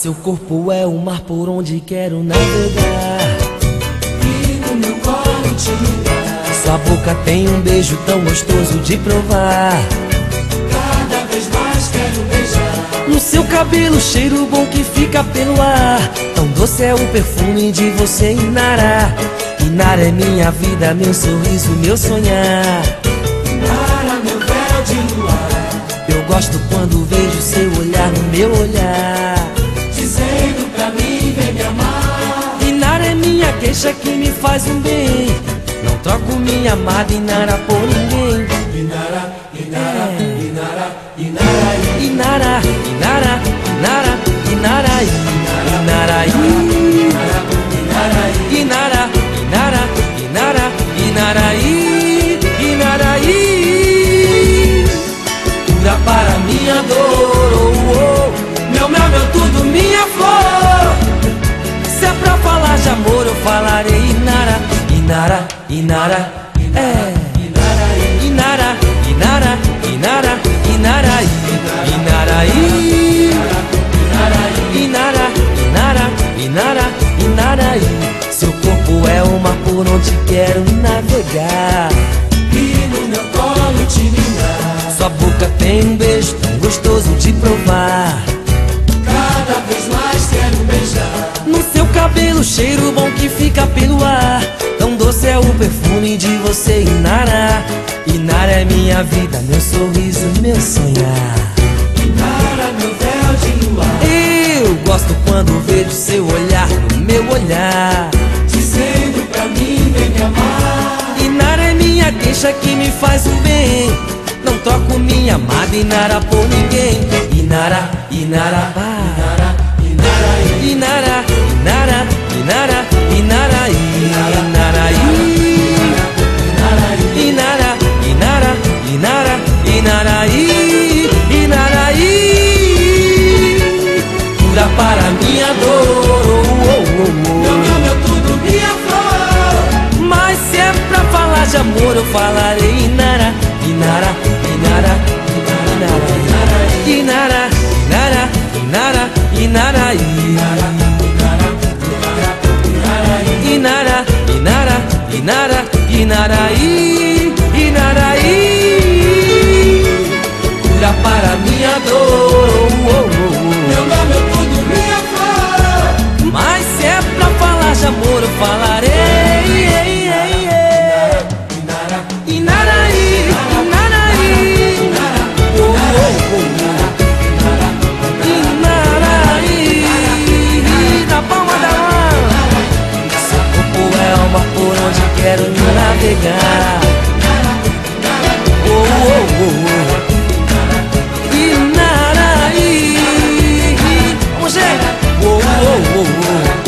Seu corpo é o mar por onde quero navegar, e no meu colo te ligar. sua boca tem um beijo tão gostoso de provar. Cada vez mais quero beijar. No seu cabelo, cheiro bom que fica pelo ar. Tão doce é o perfume de você, Inara. Inara é minha vida, meu sorriso, meu sonhar. Inara, meu véu de luar. Eu gosto quando vejo seu olhar no meu olhar, dizendo pra mim, vem me amar. Inara é minha queixa que me faz um bem. Não troco minha amada Inara por ninguém. Inara, Inara, Inara, Inara, Inara, Inara, Inara, Inara, Inara, Inara, Inara, Inara, Inara, Inara, cura para minha dor, oh, oh. Meu mel, meu tudo, minha flor. Se é pra falar de amor, eu falarei Inara, Inara, Inara, é. Inara, Inara, Inara, Inara, Inara, Inara, Inara, Inara, Inara. Seu corpo é o mar por onde quero navegar, e no meu colo te ligar. sua boca tem um beijo tão gostoso de provar. Cada vez mais quero beijar. No seu cabelo, cheiro bom que fica pelo ar. Tão doce é o perfume de você, Inara. Inara é minha vida, meu sorriso, meu sonhar. Inara, meu véu de luar. Eu gosto quando vejo seu olhar no meu olhar, dizendo pra mim, vem me amar. Inara é minha queixa que me faz um bem. Não troco minha amada Inara por ninguém. Inara, Inara, Inara, Inara, Inara, Inara, Inara, Inara, Inara, Inara, Inara, Inara, Inara, Inara, cura para minha dor, oh, oh, oh. meu mel, meu tudo, minha flor. Mas se é pra falar de amor, eu falarei Inara, Inara, Inara, Inara, Inara, Inara, Inara, Inara, Inara, Inara, Inara, Inara, Inara, cura para minha dor, oh, oh, oh. Meu mel, meu tudo, minha flor. Mas se é pra falar de amor, eu falarei Inara, Inara, Inara, oh, oh, oh. Inara, na palma da mão. Seu corpo é o mar por onde quero navegar, oh, oh, oh, oh. Inara, vamos ver, oh, oh, oh, oh.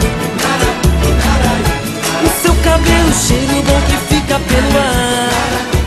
O seu cabelo, cheiro bom que fica pelo ar.